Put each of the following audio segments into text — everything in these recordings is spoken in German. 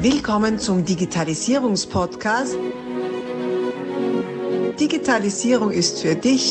Willkommen zum Digitalisierungspodcast. Digitalisierung ist für dich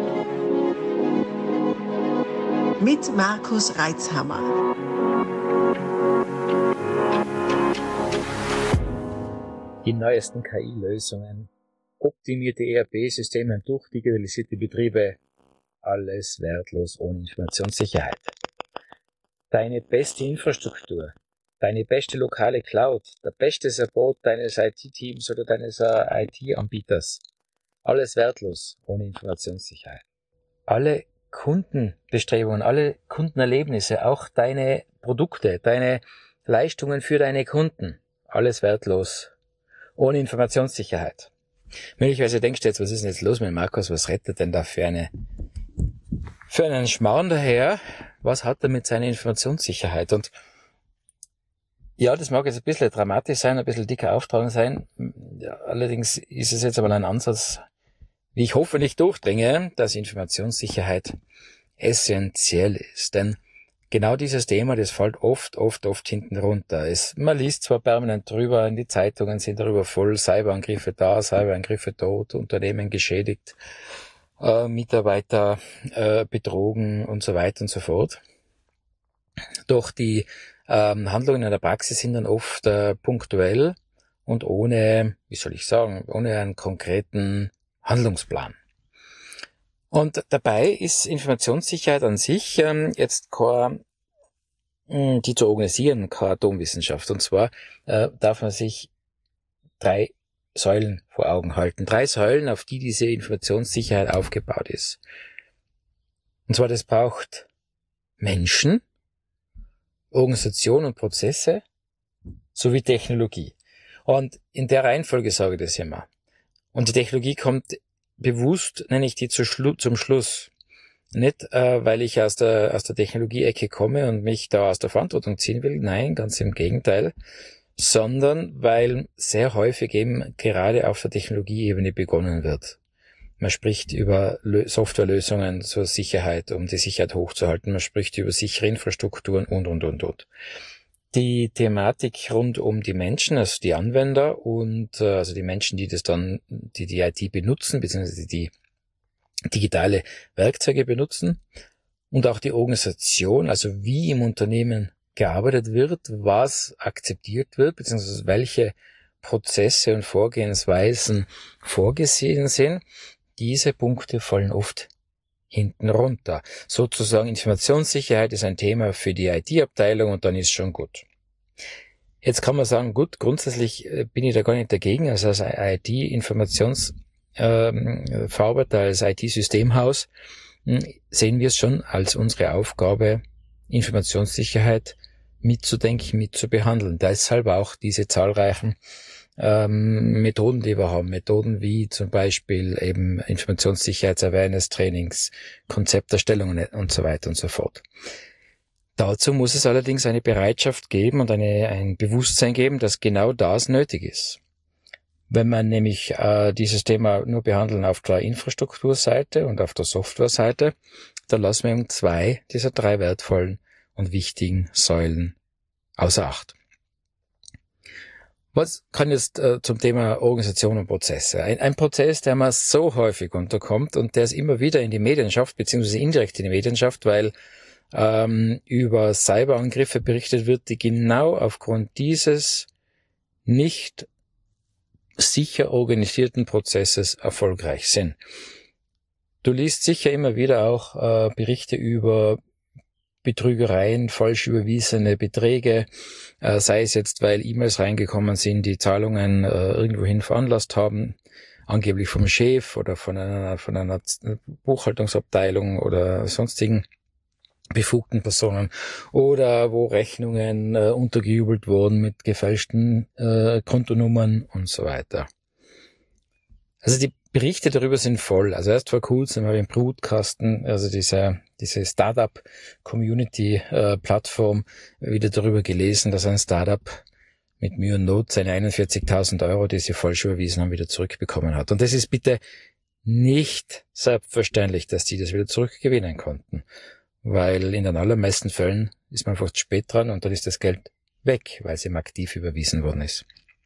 mit Markus Reitzhammer. Die neuesten KI-Lösungen, optimierte ERP-Systeme und durchdigitalisierte Betriebe, alles wertlos ohne Informationssicherheit. Deine beste Infrastruktur, deine beste lokale Cloud, der beste Support deines IT-Teams oder deines IT-Anbieters, alles wertlos ohne Informationssicherheit. Alle Kundenbestrebungen, alle Kundenerlebnisse, auch deine Produkte, deine Leistungen für deine Kunden, alles wertlos ohne Informationssicherheit. Möglicherweise denkst du jetzt, was ist denn jetzt los mit Markus, was rettet denn da für einen Schmarrn daher? Was hat er mit seiner Informationssicherheit? Und ja, das mag jetzt ein bisschen dramatisch sein, ein bisschen dicker auftragen sein. Ja, allerdings ist es jetzt aber ein Ansatz, wie ich hoffe, nicht durchdringe, dass Informationssicherheit essentiell ist. Denn genau dieses Thema, das fällt oft hinten runter. Man liest zwar permanent drüber, die Zeitungen sind darüber voll, Cyberangriffe da, Cyberangriffe dort, Unternehmen geschädigt, Mitarbeiter betrogen und so weiter und so fort. Doch die Handlungen in der Praxis sind dann oft punktuell und ohne einen konkreten Handlungsplan. Und dabei ist Informationssicherheit an sich jetzt die zu organisieren, keine Atomwissenschaft. Und zwar darf man sich 3 Säulen vor Augen halten. 3 Säulen, auf die diese Informationssicherheit aufgebaut ist. Und zwar, das braucht Menschen, Organisation und Prozesse sowie Technologie. Und in der Reihenfolge sage ich das immer. Und die Technologie kommt bewusst, nenne ich die zum Schluss. Nicht, weil ich aus der Technologie-Ecke komme und mich da aus der Verantwortung ziehen will. Nein, ganz im Gegenteil. Sondern weil sehr häufig eben gerade auf der Technologieebene begonnen wird. Man spricht über Softwarelösungen zur Sicherheit, um die Sicherheit hochzuhalten. Man spricht über sichere Infrastrukturen und. Die Thematik rund um die Menschen, also die Anwender und also die Menschen, die die IT benutzen, beziehungsweise die digitale Werkzeuge benutzen, und auch die Organisation, also wie im Unternehmen gearbeitet wird, was akzeptiert wird, beziehungsweise welche Prozesse und Vorgehensweisen vorgesehen sind. Diese Punkte fallen oft hinten runter. Sozusagen Informationssicherheit ist ein Thema für die IT-Abteilung und dann ist schon gut. Jetzt kann man sagen, gut, grundsätzlich bin ich da gar nicht dagegen. Also als IT-Informationsverarbeiter, als IT-Systemhaus sehen wir es schon als unsere Aufgabe, Informationssicherheit mitzudenken, mitzubehandeln. Deshalb auch diese zahlreichen Methoden, die wir haben. Methoden wie zum Beispiel eben Informationssicherheits-Awareness-Trainings, Konzepterstellungen und so weiter und so fort. Dazu muss es allerdings eine Bereitschaft geben und ein Bewusstsein geben, dass genau das nötig ist. Wenn man nämlich dieses Thema nur behandeln auf der Infrastrukturseite und auf der Softwareseite, dann lassen wir eben 2 dieser 3 wertvollen und wichtigen Säulen außer Acht. Was kann jetzt zum Thema Organisation und Prozesse? Ein Prozess, der mir so häufig unterkommt und der es immer wieder in die Medien schafft, beziehungsweise indirekt in die Medien schafft, weil über Cyberangriffe berichtet wird, die genau aufgrund dieses nicht sicher organisierten Prozesses erfolgreich sind. Du liest sicher immer wieder auch Berichte über Betrügereien, falsch überwiesene Beträge, sei es jetzt, weil E-Mails reingekommen sind, die Zahlungen irgendwohin veranlasst haben, angeblich vom Chef oder von einer Buchhaltungsabteilung oder sonstigen befugten Personen, oder wo Rechnungen untergejubelt wurden mit gefälschten Kontonummern und so weiter. Also die Berichte darüber sind voll. Also erst vor kurzem habe ich im Brutkasten, also diese Startup-Community-Plattform, wieder darüber gelesen, dass ein Startup mit Mühe und Not seine 41.000 Euro, die sie falsch überwiesen haben, wieder zurückbekommen hat. Und das ist bitte nicht selbstverständlich, dass die das wieder zurückgewinnen konnten. Weil in den allermeisten Fällen ist man einfach zu spät dran und dann ist das Geld weg, weil sie ihm aktiv überwiesen worden ist.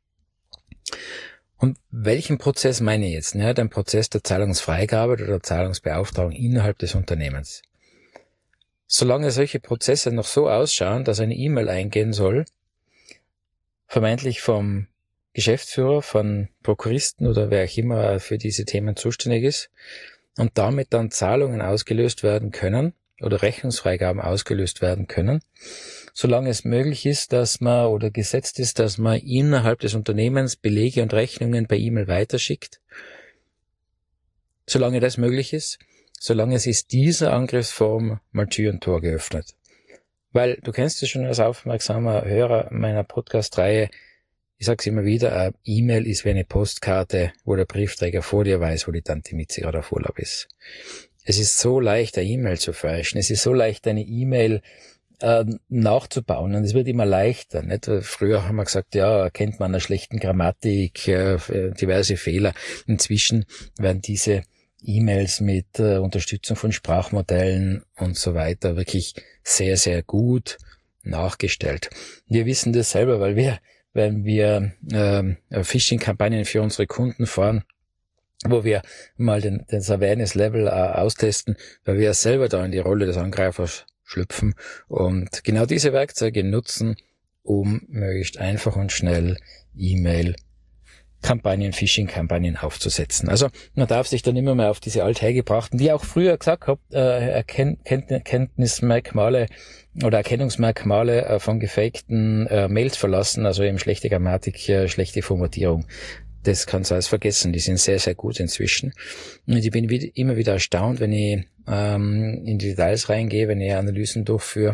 Und welchen Prozess meine ich jetzt? Ja, den Prozess der Zahlungsfreigabe oder der Zahlungsbeauftragung innerhalb des Unternehmens. Solange solche Prozesse noch so ausschauen, dass eine E-Mail eingehen soll, vermeintlich vom Geschäftsführer, von Prokuristen oder wer auch immer für diese Themen zuständig ist, und damit dann Zahlungen ausgelöst werden können oder Rechnungsfreigaben ausgelöst werden können, solange es möglich ist, dass man oder gesetzt ist, dass man innerhalb des Unternehmens Belege und Rechnungen per E-Mail weiterschickt. Solange das möglich ist, solange ist dieser Angriffsform mal Tür und Tor geöffnet. Weil du kennst es schon als aufmerksamer Hörer meiner Podcast-Reihe, ich sage es immer wieder, eine E-Mail ist wie eine Postkarte, wo der Briefträger vor dir weiß, wo die Tante Mitzi gerade auf Urlaub ist. Es ist so leicht, eine E-Mail zu fälschen. Es ist so leicht, eine E-Mail nachzubauen, und es wird immer leichter. Nicht? Früher haben wir gesagt, ja, erkennt man einer schlechten Grammatik, diverse Fehler. Inzwischen werden diese E-Mails mit Unterstützung von Sprachmodellen und so weiter wirklich sehr, sehr gut nachgestellt. Wir wissen das selber, weil wir, wenn wir Phishing-Kampagnen für unsere Kunden fahren, wo wir mal das Awareness-Level austesten, weil wir selber da in die Rolle des Angreifers schlüpfen und genau diese Werkzeuge nutzen, um möglichst einfach und schnell E-Mail-Kampagnen, Phishing-Kampagnen aufzusetzen. Also man darf sich dann immer mehr auf diese althergebrachten, wie auch früher gesagt habe, Erkenntnismerkmale oder Erkennungsmerkmale von gefakten Mails verlassen, also eben schlechte Grammatik, schlechte Formatierung. Das kannst du alles vergessen. Die sind sehr, sehr gut inzwischen. Und ich bin immer wieder erstaunt, wenn ich in die Details reingehe, wenn ich Analysen durchführe,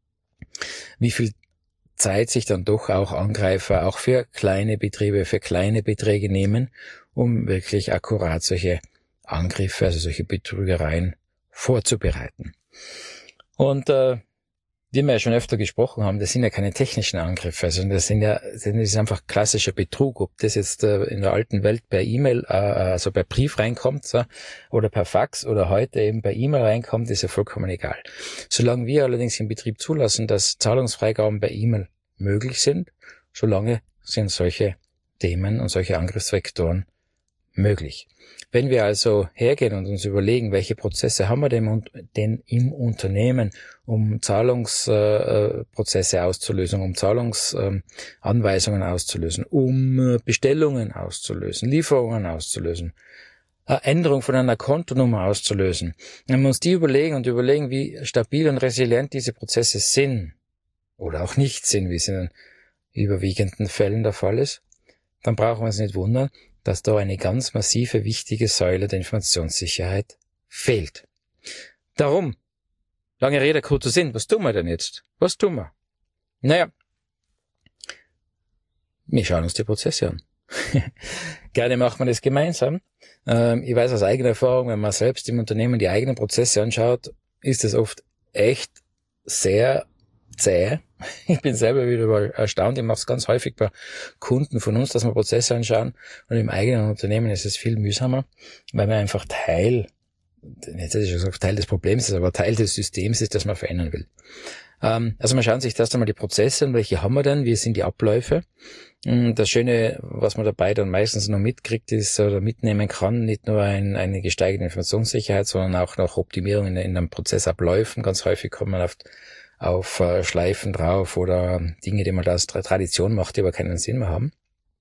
wie viel Zeit sich dann doch auch Angreifer auch für kleine Betriebe, für kleine Beträge nehmen, um wirklich akkurat solche Angriffe, also solche Betrügereien vorzubereiten. Und wie wir ja schon öfter gesprochen haben, das sind ja keine technischen Angriffe, also das ist einfach klassischer Betrug. Ob das jetzt in der alten Welt per E-Mail, also per Brief reinkommt, so, oder per Fax oder heute eben per E-Mail reinkommt, ist ja vollkommen egal. Solange wir allerdings im Betrieb zulassen, dass Zahlungsfreigaben per E-Mail möglich sind, solange sind solche Themen und solche Angriffsvektoren möglich. Wenn wir also hergehen und uns überlegen, welche Prozesse haben wir denn im Unternehmen, um Zahlungsprozesse auszulösen, um Zahlungsanweisungen auszulösen, um Bestellungen auszulösen, Lieferungen auszulösen, Änderung von einer Kontonummer auszulösen. Wenn wir uns die überlegen, wie stabil und resilient diese Prozesse sind oder auch nicht sind, wie es in den überwiegenden Fällen der Fall ist, dann brauchen wir uns nicht wundern, dass da eine ganz massive, wichtige Säule der Informationssicherheit fehlt. Darum, lange Rede, kurzer Sinn, was tun wir denn jetzt? Was tun wir? Naja, wir schauen uns die Prozesse an. Gerne macht man das gemeinsam. Ich weiß aus eigener Erfahrung, wenn man selbst im Unternehmen die eigenen Prozesse anschaut, ist es oft echt sehr zäh. Ich bin selber wieder mal erstaunt. Ich mache es ganz häufig bei Kunden von uns, dass wir Prozesse anschauen. Und im eigenen Unternehmen ist es viel mühsamer, weil man einfach Teil des Problems ist, aber Teil des Systems ist, das man verändern will. Also man schaut sich erst einmal die Prozesse an, welche haben wir denn, wie sind die Abläufe. Und das Schöne, was man dabei dann meistens noch mitkriegt, ist oder mitnehmen kann, nicht nur eine gesteigerte Informationssicherheit, sondern auch noch Optimierungen in den Prozessabläufen. Ganz häufig kommt man auf Schleifen drauf oder Dinge, die man da als Tradition macht, die aber keinen Sinn mehr haben.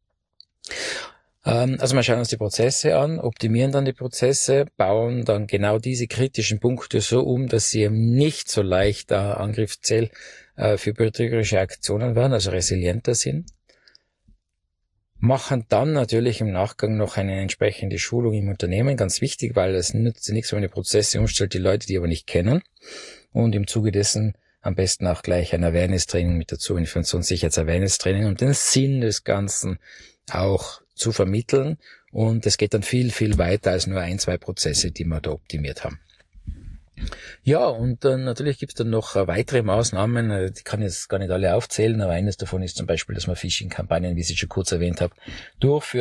Also wir schauen uns die Prozesse an, optimieren dann die Prozesse, bauen dann genau diese kritischen Punkte so um, dass sie eben nicht so leicht Angriffsziel für betrügerische Aktionen werden, also resilienter sind. Machen dann natürlich im Nachgang noch eine entsprechende Schulung im Unternehmen, ganz wichtig, weil es nützt nichts, wenn man die Prozesse umstellt, die Leute, die aber nicht kennen. Und im Zuge dessen am besten auch gleich ein Awareness-Training mit dazu, Informationssicherheits-Awareness-Training, um den Sinn des Ganzen auch zu vermitteln. Und es geht dann viel, viel weiter als nur 1-2 Prozesse, die wir da optimiert haben. Ja, und natürlich gibt's dann noch weitere Maßnahmen, die kann ich jetzt gar nicht alle aufzählen, aber eines davon ist zum Beispiel, dass man Phishing-Kampagnen, wie ich schon kurz erwähnt habe, durchführt,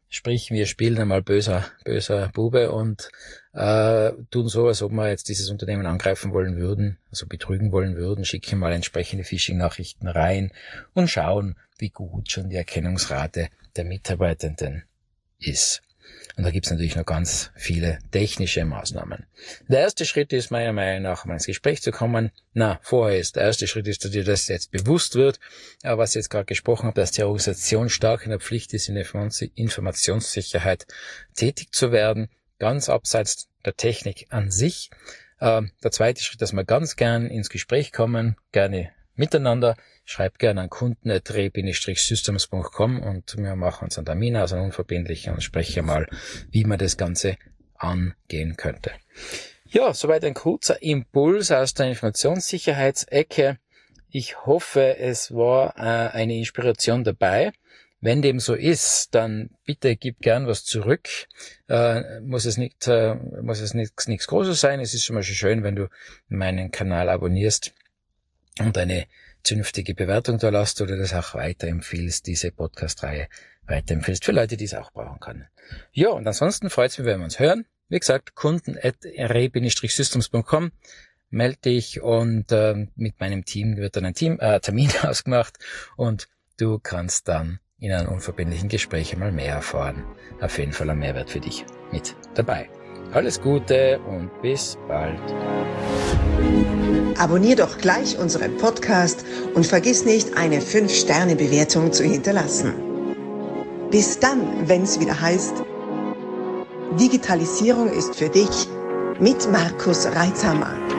Sprich, wir spielen einmal böser Bube und tun so, als ob wir jetzt dieses Unternehmen angreifen wollen würden, also betrügen wollen würden, schicken mal entsprechende Phishing-Nachrichten rein und schauen, wie gut schon die Erkennungsrate der Mitarbeitenden ist. Und da gibt's natürlich noch ganz viele technische Maßnahmen. Der erste Schritt ist meiner Meinung nach, um ins Gespräch zu kommen. Der erste Schritt ist, dass dir das jetzt bewusst wird, was ich jetzt gerade gesprochen habe, dass die Organisation stark in der Pflicht ist, in der Informationssicherheit tätig zu werden, ganz abseits der Technik an sich. Der zweite Schritt, dass wir ganz gern ins Gespräch kommen, gerne miteinander. Schreibt gerne an kunden@re-systems.com und wir machen uns einen Termin aus, einen unverbindlichen, und sprechen mal, wie man das Ganze angehen könnte. Ja, soweit ein kurzer Impuls aus der Informationssicherheitsecke. Ich hoffe, es war eine Inspiration dabei. Wenn dem so ist, dann bitte gib gern was zurück. Muss es nichts Großes sein. Es ist schon mal schön, wenn du meinen Kanal abonnierst und eine zünftige Bewertung da lässt oder das auch weiterempfiehlst, diese Podcast-Reihe weiterempfiehlst für Leute, die es auch brauchen können. Ja, und ansonsten freut es mich, wenn wir uns hören. Wie gesagt, kunden@re-systems.com. Melde dich und mit meinem Team wird dann ein Termin ausgemacht und du kannst dann in einem unverbindlichen Gespräch mal mehr erfahren. Auf jeden Fall ein Mehrwert für dich mit dabei. Alles Gute und bis bald. Abonnier doch gleich unseren Podcast und vergiss nicht, eine 5-Sterne-Bewertung zu hinterlassen. Bis dann, wenn es wieder heißt, Digitalisierung ist für dich mit Markus Reitzhammer.